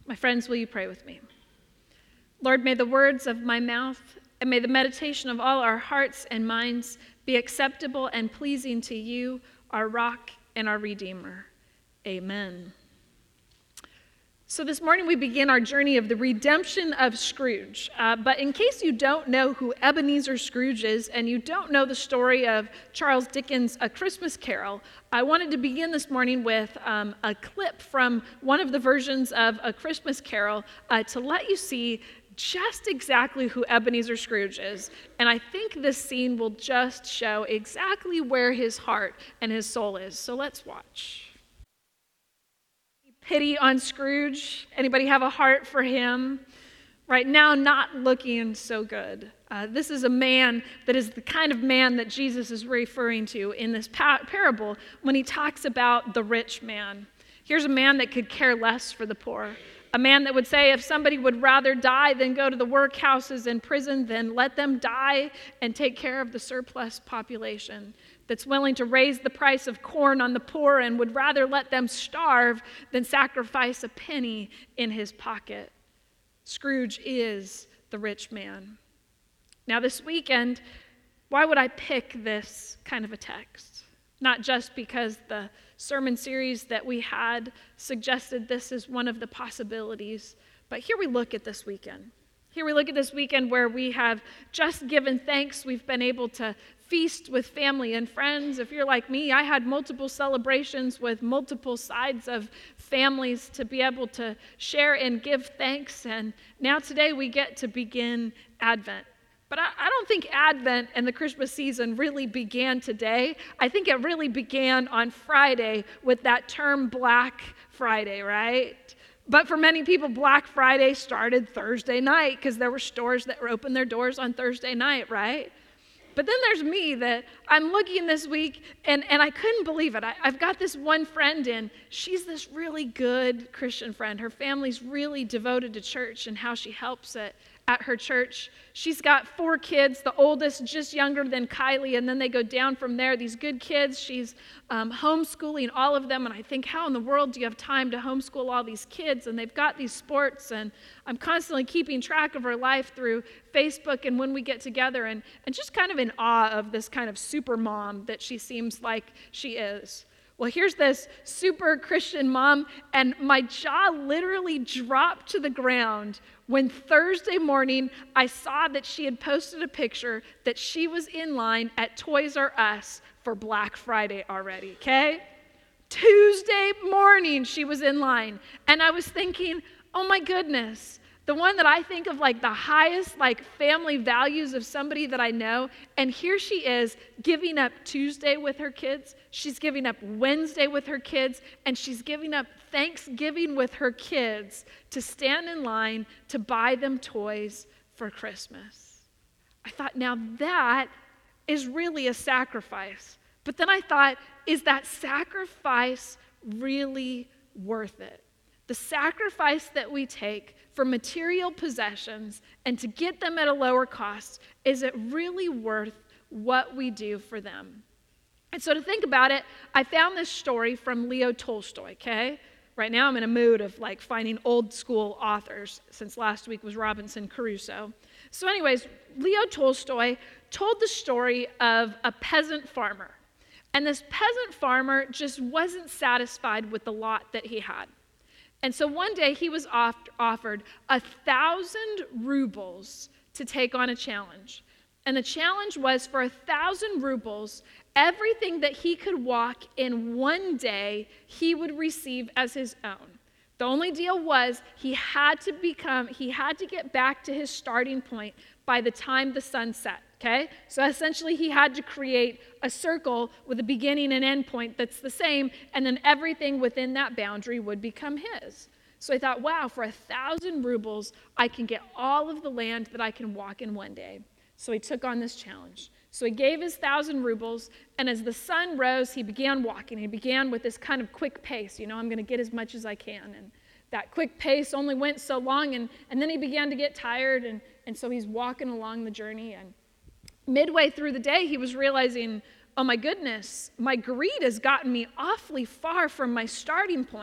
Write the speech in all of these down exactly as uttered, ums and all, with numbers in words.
My friends, will you pray with me? Lord, may the words of my mouth and may the meditation of all our hearts and minds be acceptable and pleasing to you, our rock and our Redeemer. Amen. So this morning we begin our journey of the redemption of Scrooge. Uh, but in case you don't know who Ebenezer Scrooge is and you don't know the story of Charles Dickens' A Christmas Carol, I wanted to begin this morning with um, a clip from one of the versions of A Christmas Carol uh, to let you see just exactly who Ebenezer Scrooge is. And I think this scene will just show exactly where his heart and his soul is. So let's watch. Pity on Scrooge? Anybody have a heart for him? Right now, not looking so good. Uh, this is a man that is the kind of man that Jesus is referring to in this pa- parable when he talks about the rich man. Here's a man that could care less for the poor. A man that would say if somebody would rather die than go to the workhouses and prison, then let them die and take care of the surplus population. That's willing to raise the price of corn on the poor and would rather let them starve than sacrifice a penny in his pocket. Scrooge is the rich man. Now this weekend, why would I pick this kind of a text? Not just because the sermon series that we had suggested this is one of the possibilities, but here we look at this weekend. Here we look at this weekend where we have just given thanks. We've been able to feast with family and friends. If you're like me, I had multiple celebrations with multiple sides of families to be able to share and give thanks. And now today we get to begin Advent. But I, I don't think Advent and the Christmas season really began today. I think it really began on Friday with that term Black Friday, right? But for many people, Black Friday started Thursday night because there were stores that were open their doors on Thursday night, right? But then there's me that I'm looking this week, and, and I couldn't believe it. I, I've got this one friend, and she's this really good Christian friend. Her family's really devoted to church and how she helps it at her church. She's got four kids, the oldest just younger than Kylie, and then they go down from there. These good kids, she's um, homeschooling all of them, and I think, how in the world do you have time to homeschool all these kids? And they've got these sports, and I'm constantly keeping track of her life through Facebook and when we get together, and, and just kind of in awe of this kind of super mom that she seems like she is. Well, here's this super Christian mom, and my jaw literally dropped to the ground when Thursday morning I saw that she had posted a picture that she was in line at Toys R Us for Black Friday already, okay? Tuesday morning she was in line, and I was thinking, oh my goodness, the one that I think of like the highest like family values of somebody that I know, and here she is giving up Tuesday with her kids, she's giving up Wednesday with her kids, and she's giving up Thanksgiving with her kids to stand in line to buy them toys for Christmas. I thought, now that is really a sacrifice. But then I thought, is that sacrifice really worth it? The sacrifice that we take for material possessions and to get them at a lower cost, is it really worth what we do for them? And so to think about it, I found this story from Leo Tolstoy, okay? Right now I'm in a mood of like finding old school authors, since last week was Robinson Crusoe. So anyways, Leo Tolstoy told the story of a peasant farmer. And this peasant farmer just wasn't satisfied with the lot that he had. And so one day he was off- offered a thousand rubles to take on a challenge. And the challenge was for a thousand rubles, everything that he could walk in one day, he would receive as his own. The only deal was he had to become, he had to get back to his starting point by the time the sun set, okay? So essentially he had to create a circle with a beginning and end point that's the same, and then everything within that boundary would become his. So I thought, wow, for a thousand rubles, I can get all of the land that I can walk in one day. So he took on this challenge. So he gave his thousand rubles, and as the sun rose, he began walking. He began with this kind of quick pace. You know, I'm going to get as much as I can. And that quick pace only went so long, and, and then he began to get tired, and, and so he's walking along the journey. And midway through the day, he was realizing, oh my goodness, my greed has gotten me awfully far from my starting point.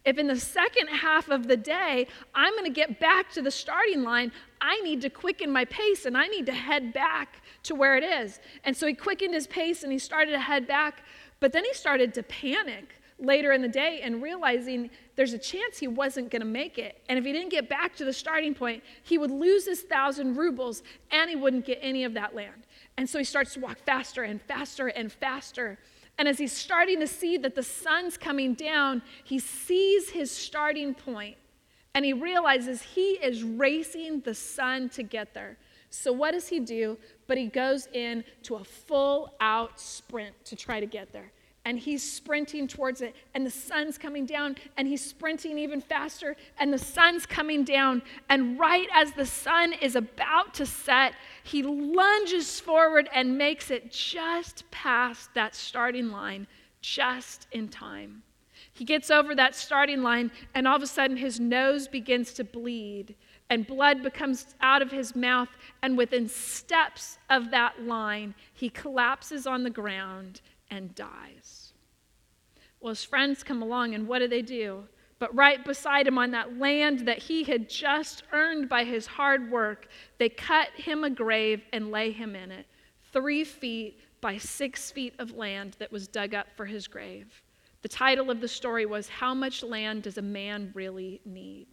If in the second half of the day, I'm going to get back to the starting line, I need to quicken my pace and I need to head back to where it is. And so he quickened his pace and he started to head back, but then he started to panic later in the day and realizing there's a chance he wasn't going to make it. And if he didn't get back to the starting point, he would lose his thousand rubles and he wouldn't get any of that land. And so he starts to walk faster and faster and faster. And as he's starting to see that the sun's coming down, he sees his starting point and he realizes he is racing the sun to get there. So what does he do? But he goes in to a full out sprint to try to get there. And he's sprinting towards it, and the sun's coming down, and he's sprinting even faster, and the sun's coming down. And right as the sun is about to set, he lunges forward and makes it just past that starting line, just in time. He gets over that starting line, and all of a sudden his nose begins to bleed, and blood becomes out of his mouth, and within steps of that line, he collapses on the ground and dies. Well, his friends come along, and what do they do? But right beside him on that land that he had just earned by his hard work, they cut him a grave and lay him in it, three feet by six feet of land that was dug up for his grave. The title of the story was, How Much Land Does a Man Really Need?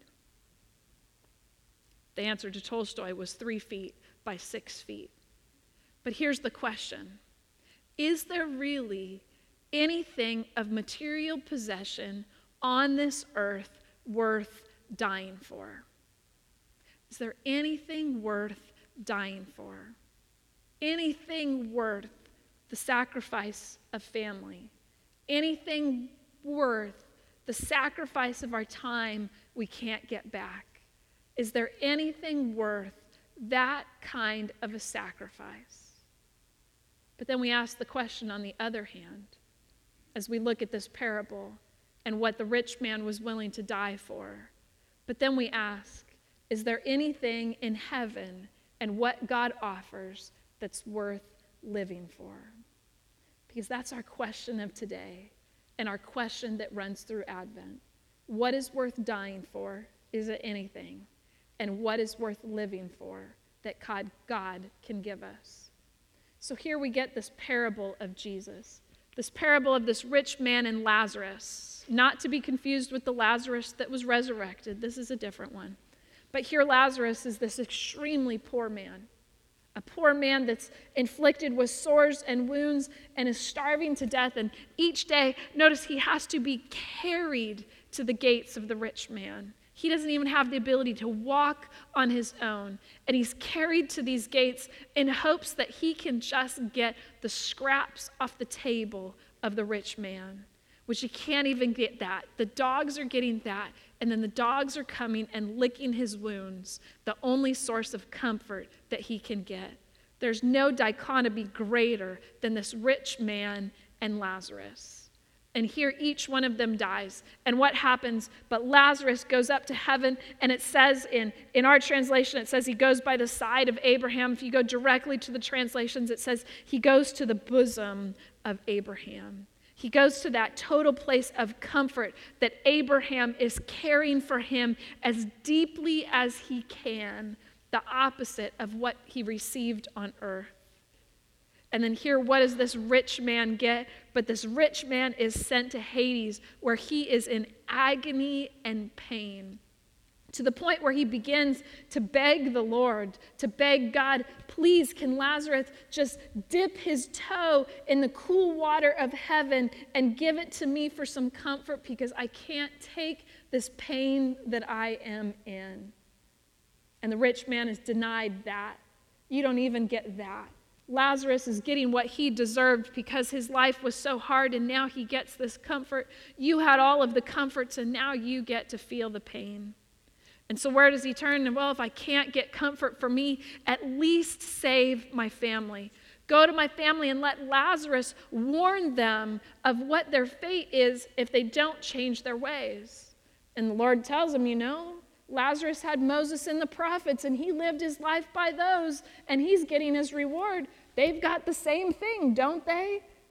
The answer to Tolstoy was three feet by six feet. But here's the question. Is there really anything of material possession on this earth worth dying for? Is there anything worth dying for? Anything worth the sacrifice of family? Anything worth the sacrifice of our time we can't get back? Is there anything worth that kind of a sacrifice? But then we ask the question on the other hand, as we look at this parable and what the rich man was willing to die for. But then we ask, is there anything in heaven and what God offers that's worth living for? Because that's our question of today and our question that runs through Advent. What is worth dying for? Is it anything? And what is worth living for that God, God can give us? So here we get this parable of Jesus, this parable of this rich man and Lazarus, not to be confused with the Lazarus that was resurrected. This is a different one. But here Lazarus is this extremely poor man, a poor man that's inflicted with sores and wounds and is starving to death. And each day, notice he has to be carried to the gates of the rich man. He doesn't even have the ability to walk on his own. And he's carried to these gates in hopes that he can just get the scraps off the table of the rich man, which he can't even get that. The dogs are getting that, and then the dogs are coming and licking his wounds, the only source of comfort that he can get. There's no dichotomy greater than this rich man and Lazarus. And here each one of them dies. And what happens? But Lazarus goes up to heaven, and it says in, in our translation, it says he goes by the side of Abraham. If you go directly to the translations, it says he goes to the bosom of Abraham. He goes to that total place of comfort that Abraham is caring for him as deeply as he can, the opposite of what he received on earth. And then here, what does this rich man get? But this rich man is sent to Hades, where he is in agony and pain, to the point where he begins to beg the Lord, to beg God, please, can Lazarus just dip his toe in the cool water of heaven and give it to me for some comfort, because I can't take this pain that I am in. And the rich man is denied that. You don't even get that. Lazarus is getting what he deserved because his life was so hard, and now he gets this comfort. You had all of the comforts, and now you get to feel the pain. And so where does he turn? Well, if I can't get comfort for me, at least save my family. Go to my family and let Lazarus warn them of what their fate is if they don't change their ways. And the Lord tells him, you know, Lazarus had Moses and the prophets, and he lived his life by those, and he's getting his reward. They've got the same thing, don't they?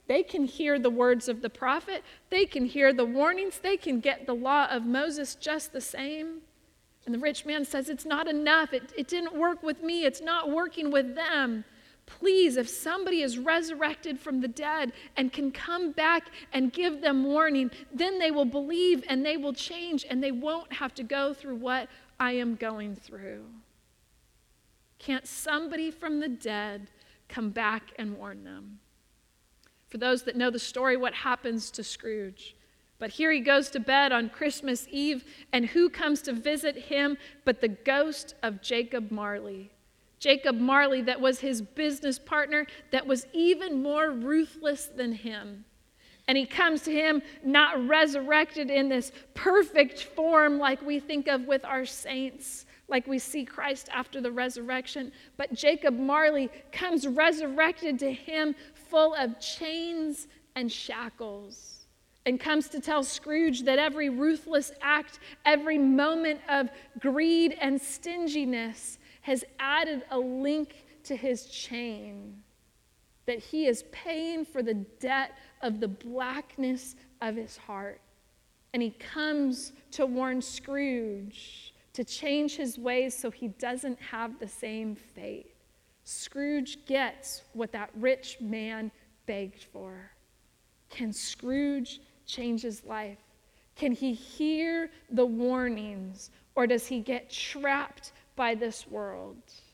They can hear the words of the prophet. They can hear the warnings. They can get the law of Moses just the same. And the rich man says, it's not enough. It, it didn't work with me. It's not working with them. Please, if somebody is resurrected from the dead and can come back and give them warning, then they will believe and they will change and they won't have to go through what I am going through. Can't somebody from the dead come back and warn them? For those that know the story, what happens to Scrooge? But here he goes to bed on Christmas Eve, and who comes to visit him but the ghost of Jacob Marley? Jacob Marley, that was his business partner, that was even more ruthless than him. And he comes to him not resurrected in this perfect form like we think of with our saints, like we see Christ after the resurrection. But Jacob Marley comes resurrected to him full of chains and shackles, and comes to tell Scrooge that every ruthless act, every moment of greed and stinginess has added a link to his chain, that he is paying for the debt of the blackness of his heart. And he comes to warn Scrooge to change his ways so he doesn't have the same fate. Scrooge gets what that rich man begged for. Can Scrooge change his life? Can he hear the warnings, or does he get trapped by this world?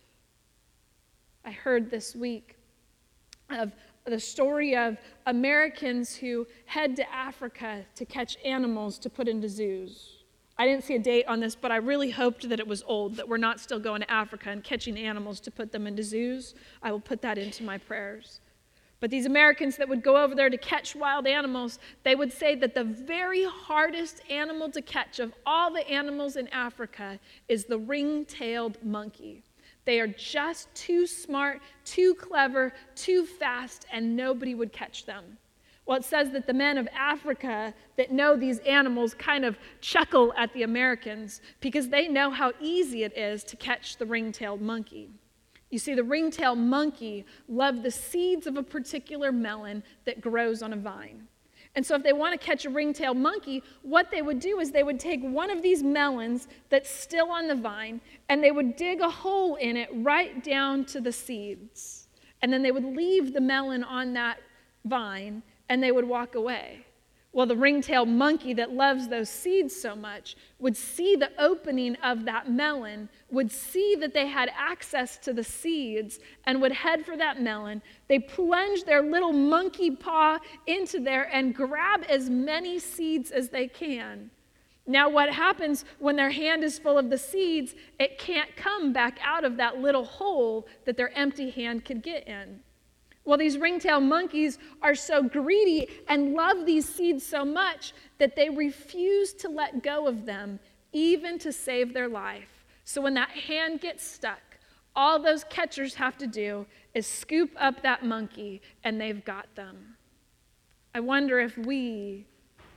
I heard this week of the story of Americans who head to Africa to catch animals to put into zoos. I didn't see a date on this, but I really hoped that it was old, that we're not still going to Africa and catching animals to put them into zoos. I will put that into my prayers. But these Americans that would go over there to catch wild animals, they would say that the very hardest animal to catch of all the animals in Africa is the ring-tailed monkey. They are just too smart, too clever, too fast, and nobody would catch them. Well, it says that the men of Africa that know these animals kind of chuckle at the Americans because they know how easy it is to catch the ring-tailed monkey. You see, the ring-tailed monkey loves the seeds of a particular melon that grows on a vine. And so if they want to catch a ring-tailed monkey, what they would do is they would take one of these melons that's still on the vine, and they would dig a hole in it right down to the seeds. And then they would leave the melon on that vine, and they would walk away. Well, the ring-tailed monkey that loves those seeds so much would see the opening of that melon, would see that they had access to the seeds, and would head for that melon. They plunge their little monkey paw into there and grab as many seeds as they can. Now, what happens when their hand is full of the seeds, it can't come back out of that little hole that their empty hand could get in. Well, these ring-tailed monkeys are so greedy and love these seeds so much that they refuse to let go of them, even to save their life. So when that hand gets stuck, all those catchers have to do is scoop up that monkey, and they've got them. I wonder if we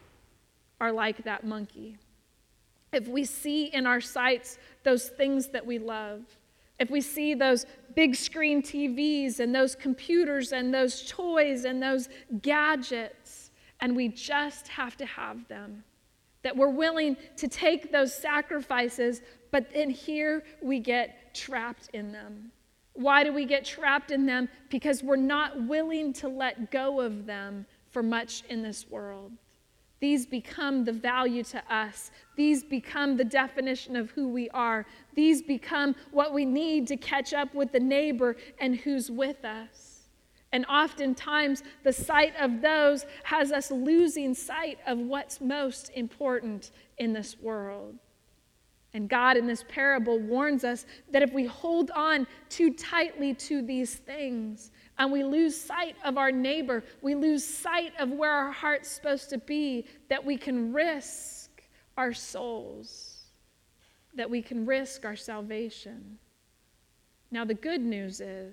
are like that monkey. If we see in our sights those things that we love, if we see those big screen T Vs and those computers and those toys and those gadgets, and we just have to have them, that we're willing to take those sacrifices, but then here we get trapped in them. Why do we get trapped in them? Because we're not willing to let go of them for much in this world. These become the value to us. These become the definition of who we are. These become what we need to catch up with the neighbor and who's with us. And oftentimes, the sight of those has us losing sight of what's most important in this world. And God in this parable warns us that if we hold on too tightly to these things, and we lose sight of our neighbor, we lose sight of where our heart's supposed to be, that we can risk our souls, that we can risk our salvation. Now, the good news is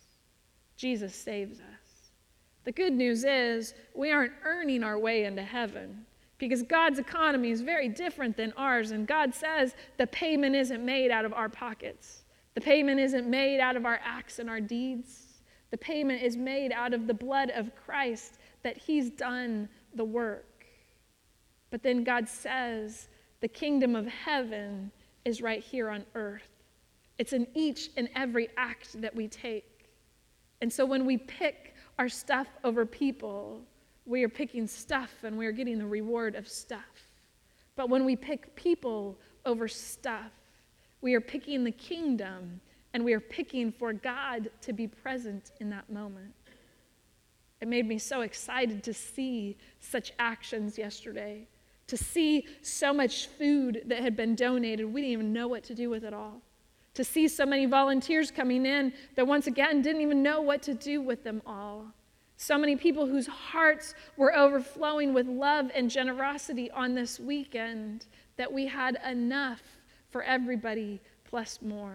Jesus saves us. The good news is we aren't earning our way into heaven, because God's economy is very different than ours, and God says the payment isn't made out of our pockets. The payment isn't made out of our acts and our deeds. The payment is made out of the blood of Christ that he's done the work. But then God says the kingdom of heaven is right here on earth. It's in each and every act that we take. And so when we pick our stuff over people, we are picking stuff and we are getting the reward of stuff. But when we pick people over stuff, we are picking the kingdom and we are picking for God to be present in that moment. It made me so excited to see such actions yesterday, to see so much food that had been donated. We didn't even know what to do with it all. To see so many volunteers coming in that once again didn't even know what to do with them all. So many people whose hearts were overflowing with love and generosity on this weekend that we had enough for everybody plus more.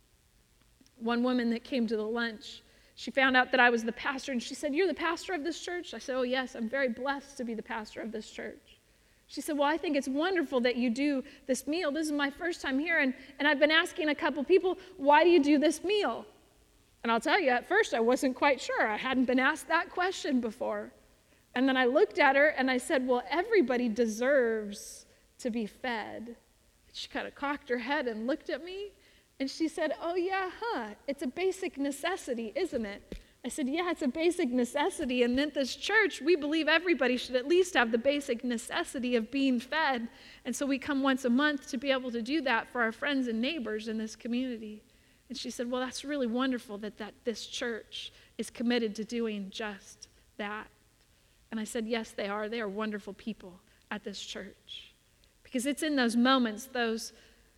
One woman that came to the lunch, she found out that I was the pastor, and she said, "You're the pastor of this church?" I said, "Oh, yes, I'm very blessed to be the pastor of this church." She said, "Well, I think it's wonderful that you do this meal. This is my first time here, and, and I've been asking a couple people, why do you do this meal?" And I'll tell you, at first I wasn't quite sure. I hadn't been asked that question before. And then I looked at her and I said, "Well, everybody deserves to be fed." She kind of cocked her head and looked at me, and she said, "Oh yeah, huh, it's a basic necessity, isn't it?" I said, "Yeah, it's a basic necessity, and at this church, we believe everybody should at least have the basic necessity of being fed, and so we come once a month to be able to do that for our friends and neighbors in this community." And she said, "Well, that's really wonderful that, that this church is committed to doing just that." And I said, "Yes, they are. They are wonderful people at this church." Because it's in those moments, those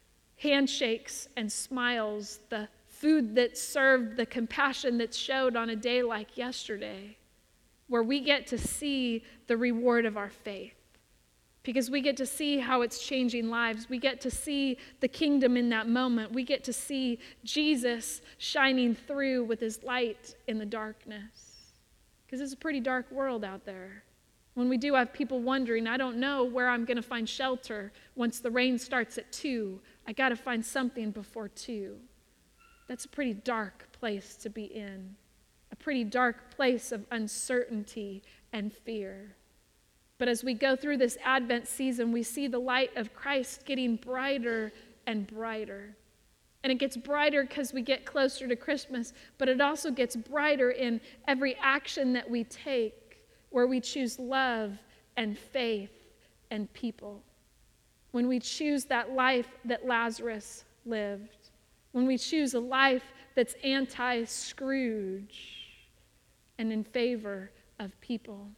handshakes and smiles, the food that's served, the compassion that's showed on a day like yesterday, where we get to see the reward of our faith. Because we get to see how it's changing lives. We get to see the kingdom in that moment. We get to see Jesus shining through with his light in the darkness. Because it's a pretty dark world out there. When we do have people wondering, I don't know where I'm going to find shelter once the rain starts at two. I got to find something before two. That's a pretty dark place to be in. A pretty dark place of uncertainty and fear. But as we go through this Advent season, we see the light of Christ getting brighter and brighter. And it gets brighter because we get closer to Christmas, but it also gets brighter in every action that we take, where we choose love and faith and people. When we choose that life that Lazarus lived. When we choose a life that's anti-Scrooge and in favor of people.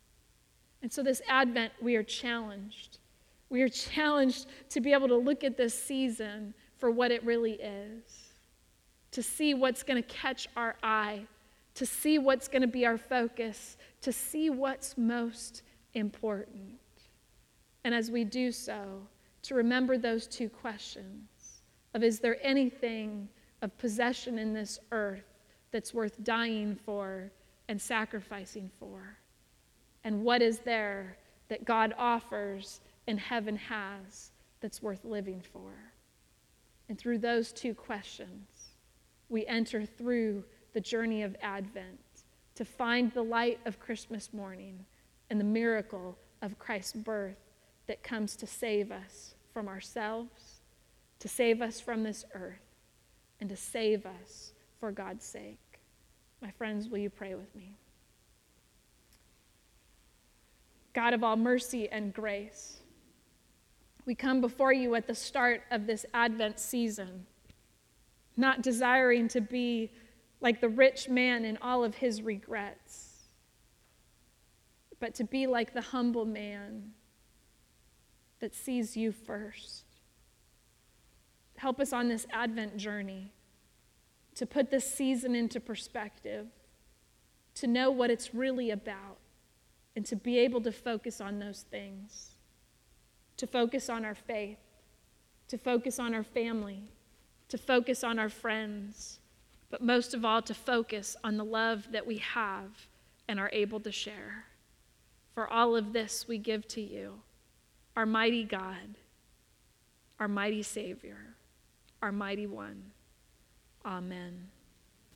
And so this Advent, we are challenged. We are challenged to be able to look at this season for what it really is. To see what's going to catch our eye. To see what's going to be our focus. To see what's most important. And as we do so, to remember those two questions of, is there anything of possession in this earth that's worth dying for and sacrificing for? And what is there that God offers and heaven has that's worth living for? And through those two questions, we enter through the journey of Advent to find the light of Christmas morning and the miracle of Christ's birth that comes to save us from ourselves, to save us from this earth, and to save us for God's sake. My friends, will you pray with me? God of all mercy and grace, we come before you at the start of this Advent season, not desiring to be like the rich man in all of his regrets, but to be like the humble man that sees you first. Help us on this Advent journey to put this season into perspective, to know what it's really about, and to be able to focus on those things, to focus on our faith, to focus on our family, to focus on our friends, but most of all, to focus on the love that we have and are able to share. For all of this we give to you, our mighty God, our mighty Savior, our mighty one. Amen.